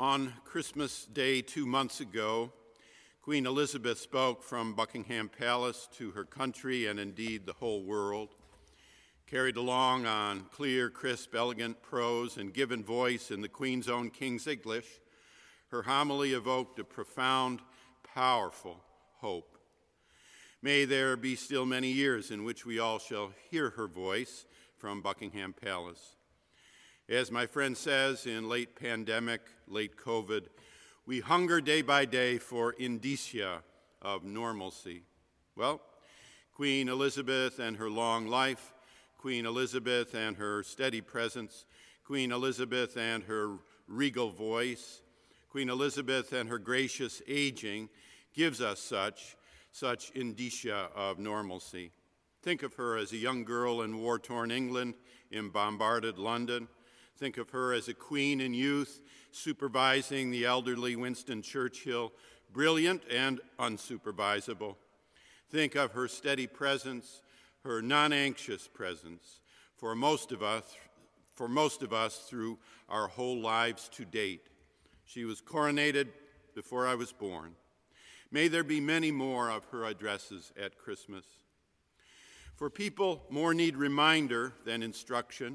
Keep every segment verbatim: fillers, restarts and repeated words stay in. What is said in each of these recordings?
On Christmas Day two months ago, Queen Elizabeth spoke from Buckingham Palace to her country and indeed the whole world. Carried along on clear, crisp, elegant prose and given voice in the Queen's own King's English, her homily evoked a profound, powerful hope. May there be still many years in which we all shall hear her voice from Buckingham Palace. As my friend says, in late pandemic, late COVID, we hunger day by day for indicia of normalcy. Well, Queen Elizabeth and her long life, Queen Elizabeth and her steady presence, Queen Elizabeth and her regal voice, Queen Elizabeth and her gracious aging gives us such, such indicia of normalcy. Think of her as a young girl in war-torn England, in bombarded London. Think of her as a queen in youth, supervising the elderly Winston Churchill, brilliant and unsupervisable. Think of her steady presence, her non-anxious presence, for most of us, for most of us through our whole lives to date. She was coronated before I was born. May there be many more of her addresses at Christmas. For people more need reminder than instruction.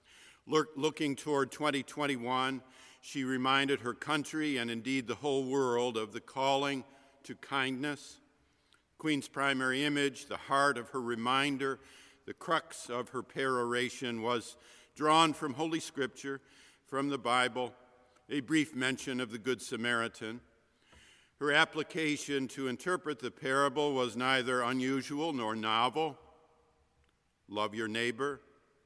Looking toward twenty twenty-one, she reminded her country and indeed the whole world of the calling to kindness. Queen's primary image, the heart of her reminder, the crux of her peroration was drawn from Holy Scripture, from the Bible, a brief mention of the Good Samaritan. Her application to interpret the parable was neither unusual nor novel. Love your neighbor.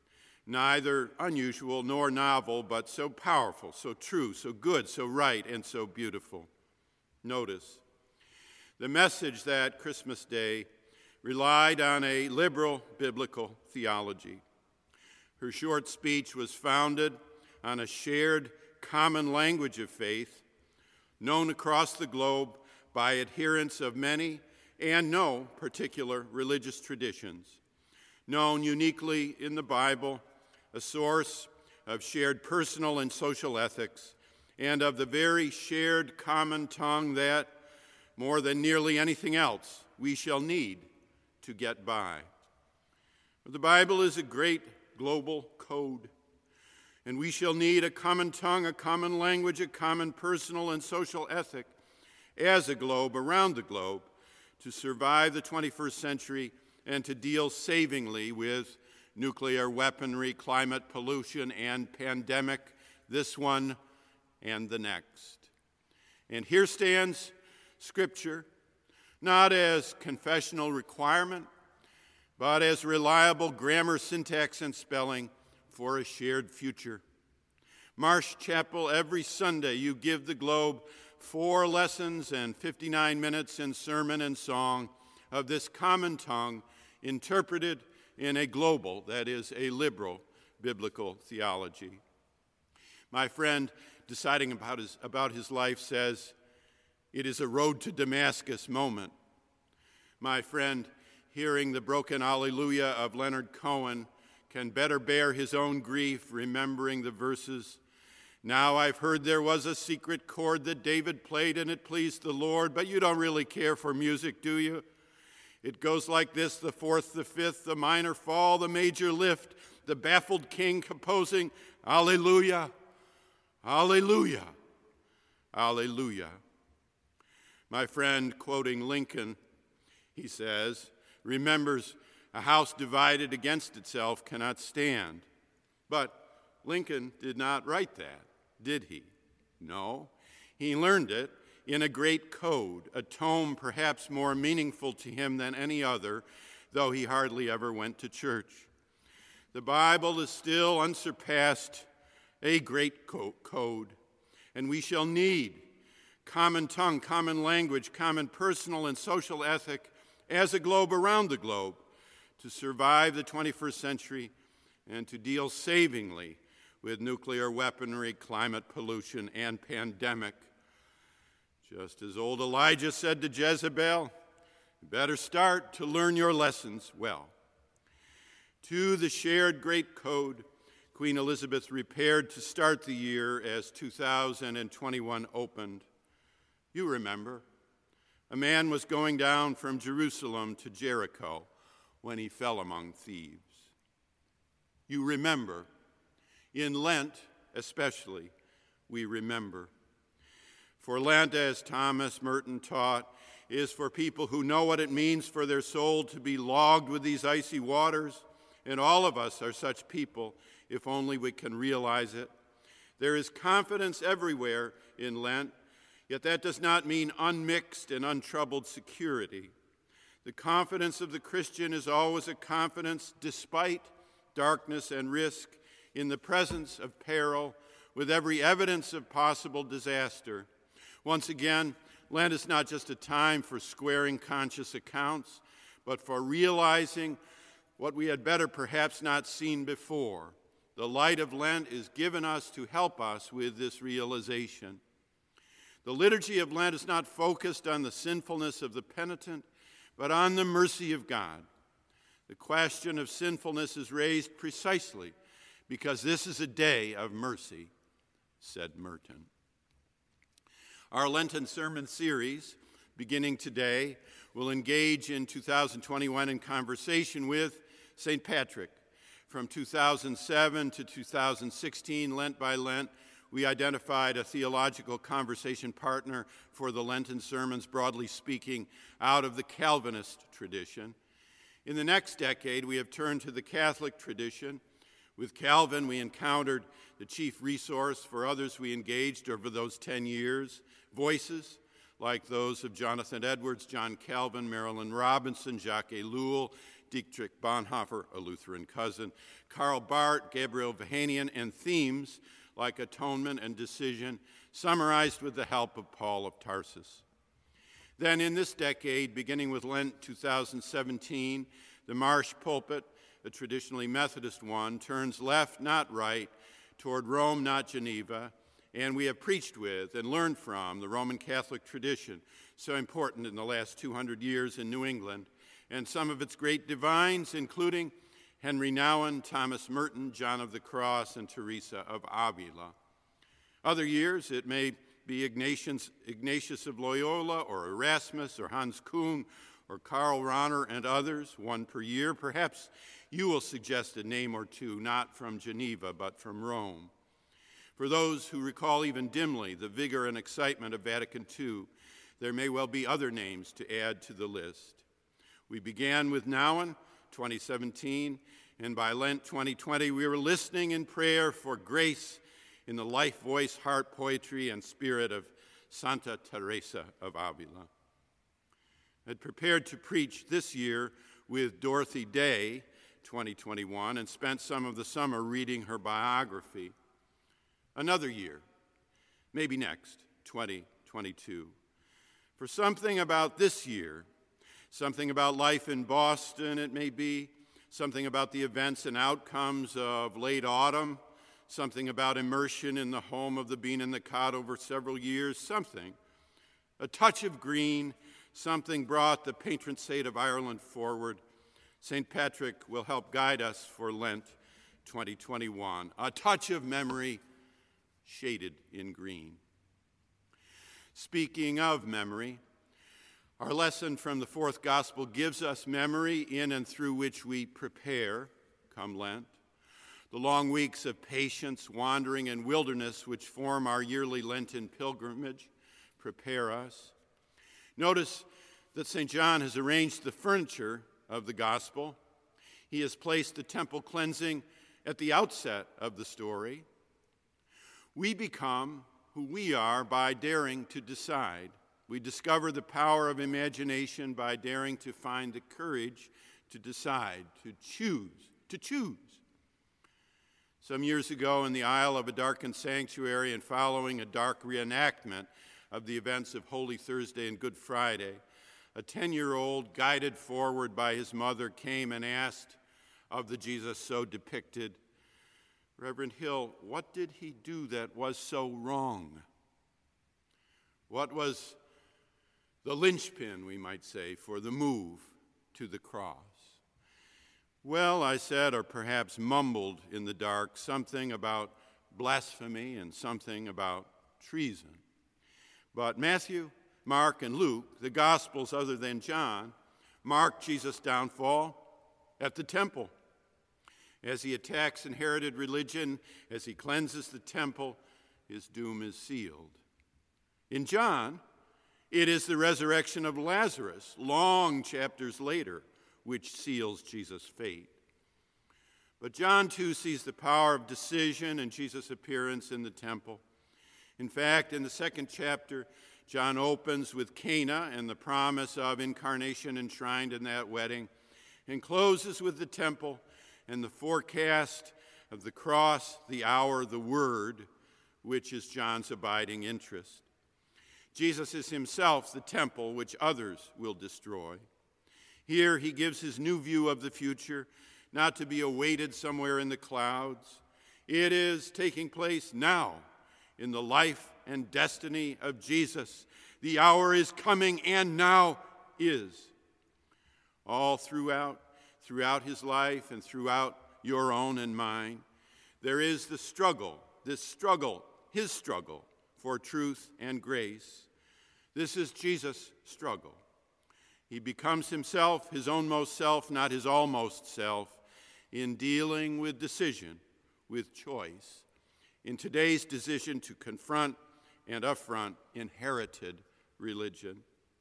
Neither unusual nor novel, but so powerful, so true, so good, so right, and so beautiful. Notice, the message that Christmas Day relied on a liberal biblical theology. Her short speech was founded on a shared common language of faith, known across the globe by adherents of many and no particular religious traditions, known uniquely in the Bible, a source of shared personal and social ethics, and of the very shared common tongue that, more than nearly anything else, we shall need to get by. The Bible is a great global code, and we shall need a common tongue, a common language, a common personal and social ethic as a globe around the globe to survive the twenty-first century and to deal savingly with nuclear weaponry, climate pollution, and pandemic, this one and the next. And here stands Scripture, not as confessional requirement, but as reliable grammar, syntax, and spelling for a shared future. Marsh Chapel, every Sunday you give the globe four lessons and fifty-nine minutes in sermon and song of this common tongue interpreted in a global, that is, a liberal, biblical theology. My friend, deciding about his, about his life, says, it is a road to Damascus moment. My friend, hearing the broken Alleluia of Leonard Cohen, can better bear his own grief, remembering the verses, now I've heard there was a secret chord that David played and it pleased the Lord, but you don't really care for music, do you? It goes like this, the fourth, the fifth, the minor fall, the major lift, the baffled king composing, Alleluia, Alleluia, Alleluia. My friend, quoting Lincoln, he says, remembers, a house divided against itself cannot stand. But Lincoln did not write that, did he? No, he learned it in a great code, a tome perhaps more meaningful to him than any other, though he hardly ever went to church. The Bible is still unsurpassed, a great co- code, and we shall need common tongue, common language, common personal and social ethic as a globe around the globe to survive the twenty-first century and to deal savingly with nuclear weaponry, climate pollution, and pandemic. Just as old Elijah said to Jezebel, you better start to learn your lessons well. To the shared great code, Queen Elizabeth repaired to start the year as two thousand twenty-one opened. You remember, a man was going down from Jerusalem to Jericho when he fell among thieves. You remember, in Lent especially, we remember. For Lent, as Thomas Merton taught, is for people who know what it means for their soul to be logged with these icy waters, and all of us are such people, if only we can realize it. There is confidence everywhere in Lent, yet that does not mean unmixed and untroubled security. The confidence of the Christian is always a confidence despite darkness and risk, in the presence of peril, with every evidence of possible disaster. Once again, Lent is not just a time for squaring conscious accounts, but for realizing what we had better perhaps not seen before. The light of Lent is given us to help us with this realization. The liturgy of Lent is not focused on the sinfulness of the penitent, but on the mercy of God. The question of sinfulness is raised precisely because this is a day of mercy, said Merton. Our Lenten sermon series, beginning today, will engage in two thousand twenty-one in conversation with Saint Patrick. From two thousand seven to two thousand sixteen, Lent by Lent, we identified a theological conversation partner for the Lenten sermons, broadly speaking, out of the Calvinist tradition. In the next decade, we have turned to the Catholic tradition. With Calvin, we encountered the chief resource for others we engaged over those ten years, voices like those of Jonathan Edwards, John Calvin, Marilyn Robinson, Jacques Ellul, Dietrich Bonhoeffer, a Lutheran cousin, Karl Barth, Gabriel Vahanian, and themes like atonement and decision, summarized with the help of Paul of Tarsus. Then in this decade, beginning with Lent two thousand seventeen, the Marsh pulpit, a traditionally Methodist one, turns left, not right, toward Rome, not Geneva, and we have preached with and learned from the Roman Catholic tradition, so important in the last two hundred years in New England, and some of its great divines, including Henry Nouwen, Thomas Merton, John of the Cross, and Teresa of Avila. Other years, it may be Ignatius, Ignatius of Loyola, or Erasmus, or Hans Kuhn, or Karl Rahner, and others, one per year. Perhaps you will suggest a name or two, not from Geneva, but from Rome. For those who recall even dimly the vigor and excitement of Vatican Two, there may well be other names to add to the list. We began with Nouwen, twenty seventeen, and by Lent twenty twenty, we were listening in prayer for grace in the life, voice, heart, poetry, and spirit of Santa Teresa of Avila. I had prepared to preach this year with Dorothy Day, twenty twenty-one, and spent some of the summer reading her biography. Another year, maybe next, twenty twenty-two. For something about this year, something about life in Boston, it may be, something about the events and outcomes of late autumn, something about immersion in the home of the Bean and the Cod over several years, something, a touch of green, something brought the patron saint of Ireland forward. Saint Patrick will help guide us for Lent twenty twenty-one, a touch of memory shaded in green. Speaking of memory, our lesson from the fourth gospel gives us memory in and through which we prepare, come Lent. The long weeks of patience, wandering, and wilderness which form our yearly Lenten pilgrimage prepare us. Notice that Saint John has arranged the furniture of the gospel. He has placed the temple cleansing at the outset of the story. We become who we are by daring to decide. We discover the power of imagination by daring to find the courage to decide, to choose, to choose. Some years ago, in the aisle of a darkened sanctuary and following a dark reenactment of the events of Holy Thursday and Good Friday, a ten-year-old, guided forward by his mother, came and asked of the Jesus so depicted, "Reverend Hill, what did he do that was so wrong? What was the linchpin, we might say, for the move to the cross?" Well, I said, or perhaps mumbled in the dark, something about blasphemy and something about treason. But Matthew, Mark, and Luke, the Gospels other than John, mark Jesus' downfall at the temple. As he attacks inherited religion, as he cleanses the temple, his doom is sealed. In John, it is the resurrection of Lazarus, long chapters later, which seals Jesus' fate. But John, too, sees the power of decision in Jesus' appearance in the temple. In fact, in the second chapter, John opens with Cana and the promise of incarnation enshrined in that wedding, and closes with the temple and the forecast of the cross, the hour, the word, which is John's abiding interest. Jesus is himself the temple which others will destroy. Here he gives his new view of the future, not to be awaited somewhere in the clouds. It is taking place now in the life and destiny of Jesus. The hour is coming, and now is. All throughout, throughout his life and throughout your own and mine, there is the struggle, this struggle, his struggle for truth and grace. This is Jesus' struggle. He becomes himself, his ownmost self, not his almost self, in dealing with decision, with choice, in today's decision to confront and affront inherited religion.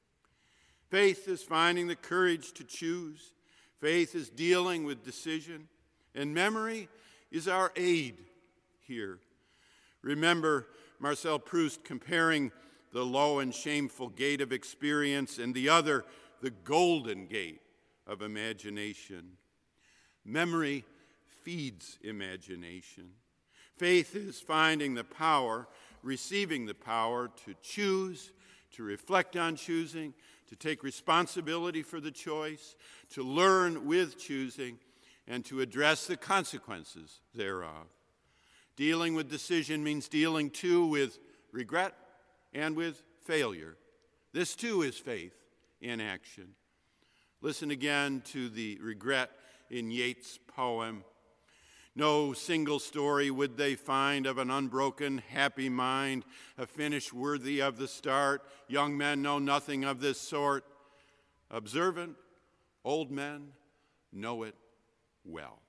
Faith is finding the courage to choose. Faith is dealing with decision. And memory is our aid here. Remember Marcel Proust comparing the low and shameful gate of experience and the other, the golden gate of imagination. Memory feeds imagination. Faith is finding the power, receiving the power to choose, to reflect on choosing, to take responsibility for the choice, to learn with choosing, and to address the consequences thereof. Dealing with decision means dealing, too, with regret and with failure. This, too, is faith in action. Listen again to the regret in Yeats' poem. No single story would they find of an unbroken, happy mind, a finish worthy of the start. Young men know nothing of this sort. Observant, old men know it well.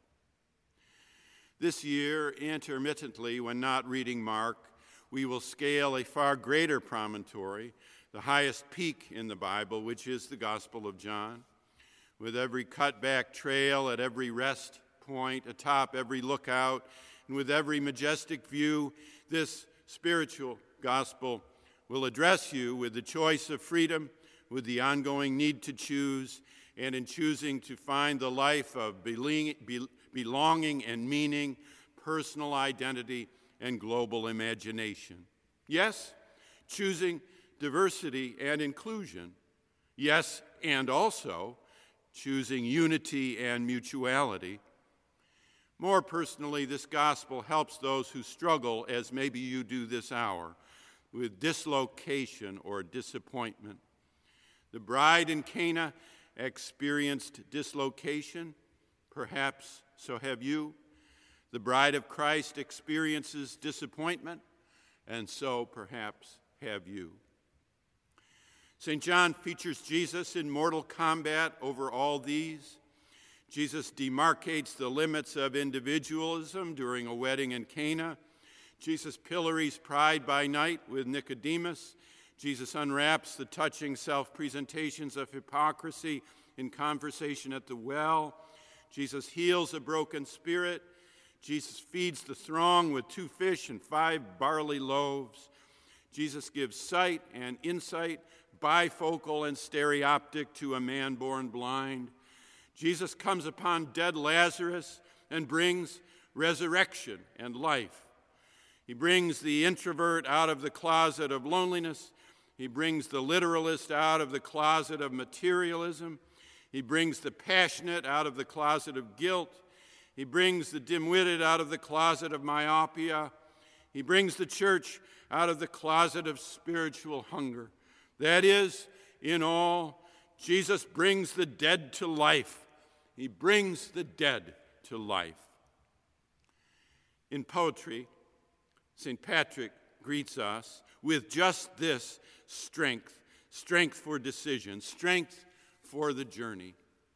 This year, intermittently, when not reading Mark, we will scale a far greater promontory, the highest peak in the Bible, which is the Gospel of John. With every cut-back trail at every rest point, atop every lookout, and with every majestic view, this spiritual gospel will address you with the choice of freedom, with the ongoing need to choose, and in choosing to find the life of belonging and meaning, personal identity, and global imagination. Yes, choosing diversity and inclusion. Yes, and also choosing unity and mutuality. More personally, this gospel helps those who struggle, as maybe you do this hour, with dislocation or disappointment. The bride in Cana experienced dislocation. Perhaps so have you. The bride of Christ experiences disappointment, and so perhaps have you. Saint John features Jesus in mortal combat over all these. Jesus demarcates the limits of individualism during a wedding in Cana. Jesus pillories pride by night with Nicodemus. Jesus unwraps the touching self-presentations of hypocrisy in conversation at the well. Jesus heals a broken spirit. Jesus feeds the throng with two fish and five barley loaves. Jesus gives sight and insight, bifocal and stereoptic, to a man born blind. Jesus comes upon dead Lazarus and brings resurrection and life. He brings the introvert out of the closet of loneliness. He brings the literalist out of the closet of materialism. He brings the passionate out of the closet of guilt. He brings the dim-witted out of the closet of myopia. He brings the church out of the closet of spiritual hunger. That is, in all, Jesus brings the dead to life. He brings the dead to life. In poetry, Saint Patrick greets us with just this strength, strength for decision, strength for the journey.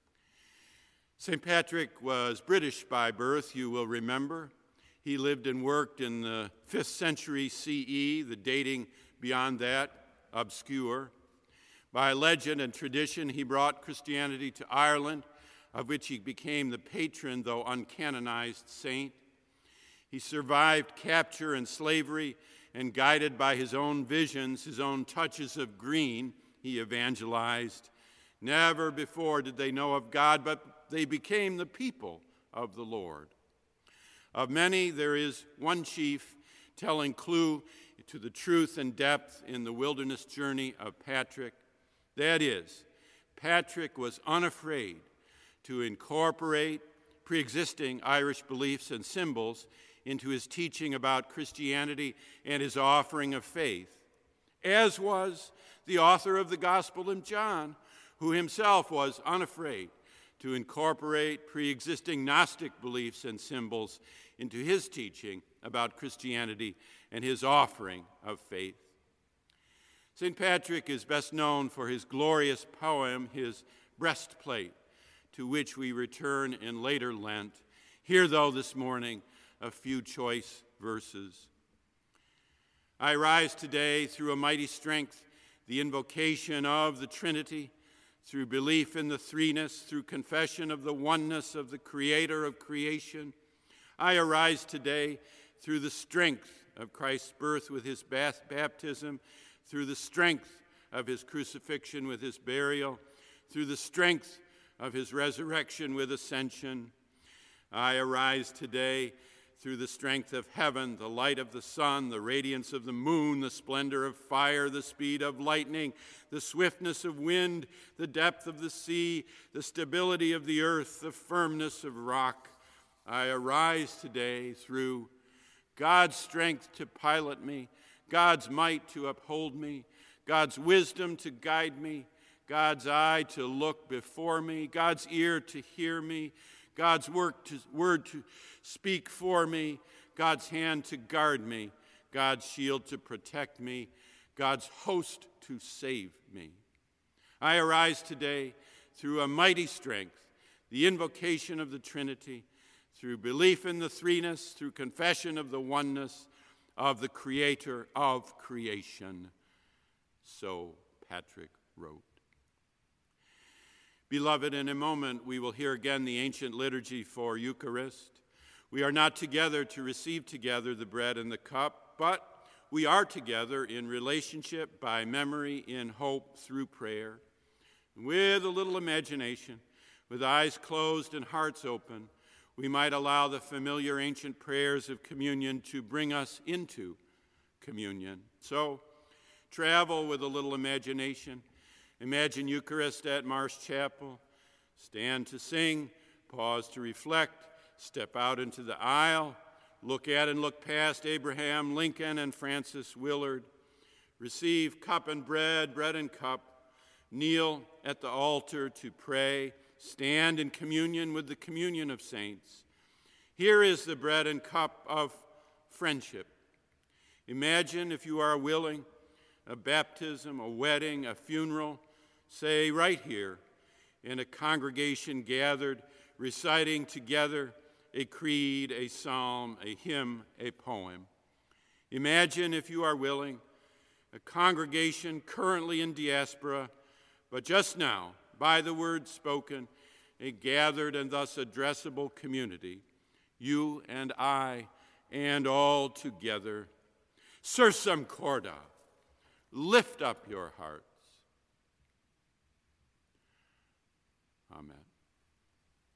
Saint Patrick was British by birth, you will remember. He lived and worked in the fifth century C E, the dating beyond that, obscure. By legend and tradition, he brought Christianity to Ireland, of which he became the patron, though uncanonized, saint. He survived capture and slavery, and guided by his own visions, his own touches of green, he evangelized. Never before did they know of God, but they became the people of the Lord. Of many, there is one chief telling clue to the truth and depth in the wilderness journey of Patrick. That is, Patrick was unafraid to incorporate pre-existing Irish beliefs and symbols into his teaching about Christianity and his offering of faith, as was the author of the Gospel of John, who himself was unafraid to incorporate pre-existing Gnostic beliefs and symbols into his teaching about Christianity and his offering of faith. Saint Patrick is best known for his glorious poem, his Breastplate, to which we return in later Lent. Here, though, this morning, a few choice verses. I rise today through a mighty strength, the invocation of the Trinity, through belief in the threeness, through confession of the oneness of the Creator of creation. I arise today through the strength of Christ's birth with his baptism, through the strength of his crucifixion with his burial, through the strength of his resurrection with ascension. I arise today through the strength of heaven, the light of the sun, the radiance of the moon, the splendor of fire, the speed of lightning, the swiftness of wind, the depth of the sea, the stability of the earth, the firmness of rock. I arise today through God's strength to pilot me, God's might to uphold me, God's wisdom to guide me, God's eye to look before me, God's ear to hear me, God's work to, word to speak for me, God's hand to guard me, God's shield to protect me, God's host to save me. I arise today through a mighty strength, the invocation of the Trinity, through belief in the threeness, through confession of the oneness of the Creator of creation. So Patrick wrote. Beloved, in a moment we will hear again the ancient liturgy for Eucharist. We are not together to receive together the bread and the cup, but we are together in relationship, by memory, in hope, through prayer. With a little imagination, with eyes closed and hearts open, we might allow the familiar ancient prayers of communion to bring us into communion. So, travel with a little imagination. Imagine Eucharist at Marsh Chapel. Stand to sing, pause to reflect, step out into the aisle, look at and look past Abraham Lincoln and Francis Willard. Receive cup and bread, bread and cup. Kneel at the altar to pray. Stand in communion with the communion of saints. Here is the bread and cup of friendship. Imagine, if you are willing, a baptism, a wedding, a funeral, say right here, in a congregation gathered, reciting together a creed, a psalm, a hymn, a poem. Imagine, if you are willing, a congregation currently in diaspora, but just now, by the word spoken, a gathered and thus addressable community, you and I and all together. Sursum corda, lift up your hearts. Amen.